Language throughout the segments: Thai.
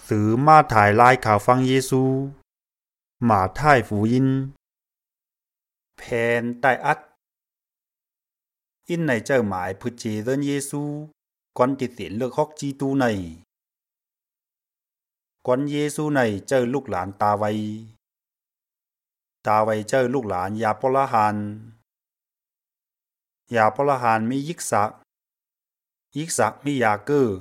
สื่อมาถ่ายรายข่าวฟังเยซูหมาท่ายฝูยินแผนใต้อัดอินในเจ้าหมายพุทธเจริญเยซูก่อนติดเสียนเลือกฮอกจีตูในก่อนเยซูในเจ้าลูกหลานตาไวเจ้าลูกหลานยาปละหานมียิกษักมียาเกอ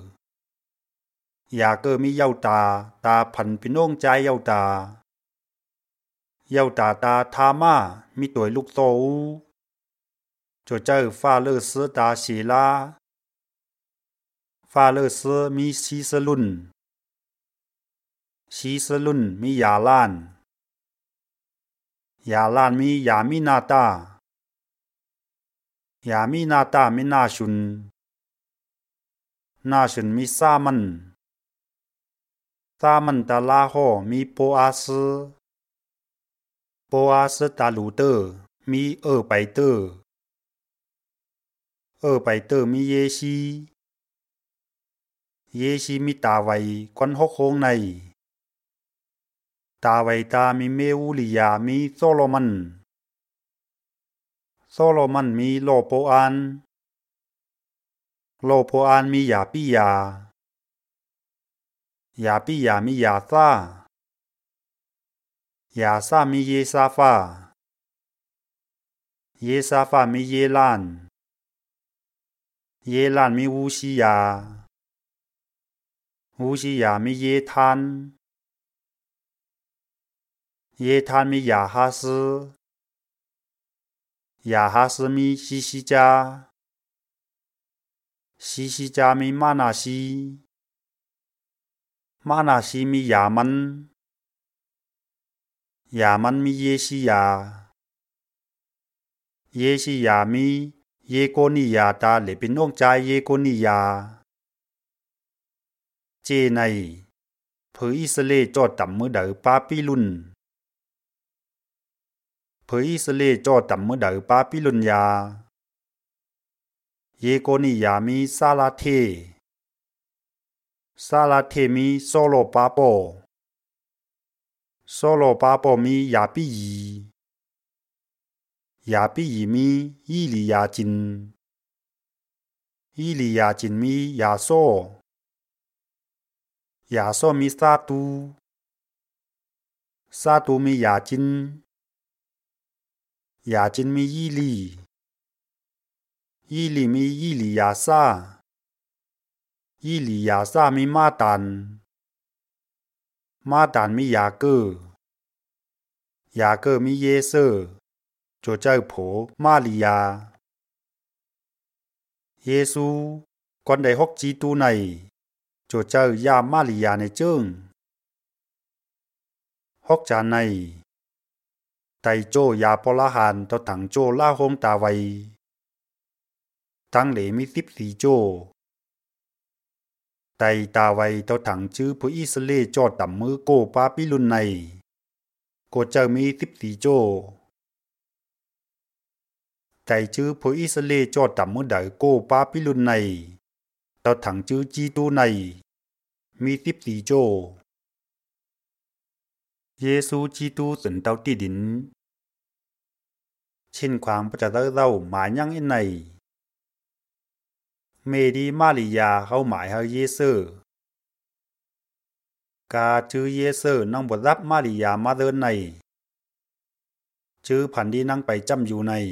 มีเยาตาพันพี่น้องใจเยาตาทามามีตัวลูกโตเจ้าฟาเลอร์สตาชีลาฟาเลอร์สมีชีสลุนมียาลานมียามีนาตามีนาชุนมีซามันตาลาโฮมีโปอาสตาลูเตอร์มีไปเตอร์มีเยชีมีตาไวควันฮกโคงในตาไวตามีเมวูลียามีโซโลมันมีโลโปอันมียาปิยามียาซามีเยซาฟามีเยลานมีวูชิยามีเยทานมียาฮาสมีชิจามีมานาชีมียามันมีเยชิยามีเยโกนิยาตาเลปินองใจเยโกนิยาเจในเผยอิสเลจอดต่ำมือเดอปาปิลุนยาเยโกนิยามีซาลาเทมีโซโลปาโปมียาปิยีมียิลียาจินมียาโซมีซาตูมียาจินมียิลีมียิลียาซามีมาตันมียาเกอมีเยเซอร์เจ้าโผมาลียาเยซูก่อนได้ฮอกจีตูในเจ้ายามาลียาในเจิ้งฮอกจานในไตโจยาปละหานต่อถังโจล่าโฮงตาไวทั้งเหลมี14โจไตตาไวต่อถังชื่อผู้อิสเลจอดต่ำมือโกปาปิลุนในโกเจ้ามี14โจไตชื่อผู้อิสเลจอดต่ำมือเดอโกปาปิลุนในต่อถังชื่อจีตูในมี14โจเยซูจีตูสันเตาตีดินเช่นความประจัดเราหมายยังอินในเมดีมาริยาเขาหมายเฮาเยเซอร์กาชื่อเยเซอร์นั่งบทรับมาริยามาเดินในชื่อพันดีนั่งไปจำอยู่ใน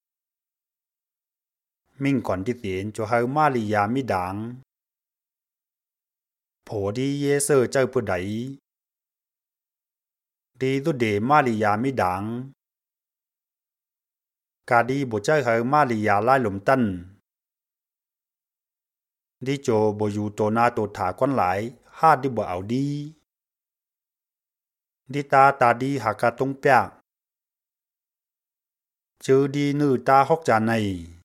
มิ่งก่อนที่เสียนจะเฮามาริยามิดังโผดีเยเซอร์เจ้าผู้ใดดีตุเดมาริยามิดังกาดีบ่เจ้าเฮามาริยาไล่หลุมตันดิโจบ่อยู่โตนาโตถาก้อนหลายฮาดดิบ่เอาดีดิตาดีหากาตงเปียกจือดีนือตาฮอกจานใน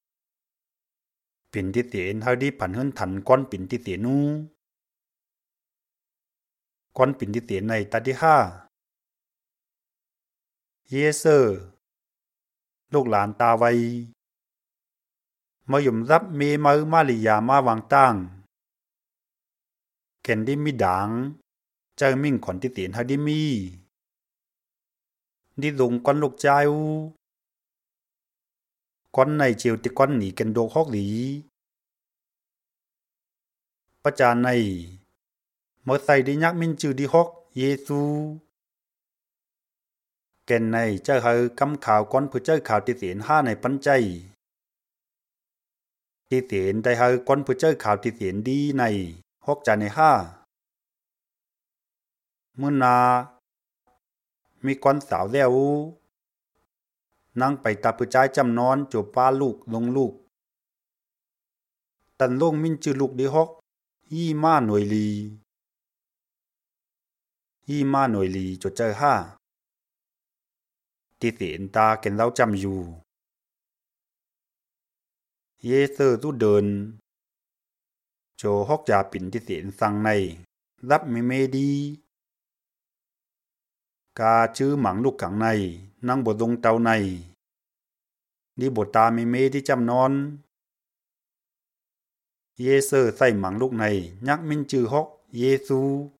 ปิ่นที่เสียนเฮาดีผันเฮินถันก้อนปิ่นที่เสียนูก้อนปิ่นที่เสียนในตาที่5เยเซอร์ลูกหลานตาไวมายุมรับเมมาริยามาวางตั้งเคนดิมิดังเจ้ามิ่งขอนที่เตียนฮาดิมีดิลงก้อนลูกใจอูก้อนในเจียวติก้อนหนีกันโดกฮอกหลีประจานในเมื่อใส่ดิยักมินจือดิฮอกเยซูแก่นในเจ้าเฮากำข่าวก้อนผู้เจ้าข่าวที่เตียนห้าในปันใจที่เตียนได้เฮาก้อนผู้เจ้าข่าวที่เตียนดีในฮอกจานในห้ามื่อนามีก้อนสาวแล้วนั่งไปตาผู้ใจจำนอนจูบป้าลูกลงลูกตันลงมินจือลูกดิฮอกยี่มาหน่วยลีจดเจอห้าที่เสียนตาเก็นเล่าจำอยู่เยเซอร์ตู้เดินโจฮอกยาปิ่นที่เสียนสั่งในรับเมดีกาชื่อหมังลูกขังในนั่งบดลงเตาในนี่บทตาเมที่จำนอนเยเซอร์ใส่หมังลูกในยักมินจือฮอกเยซู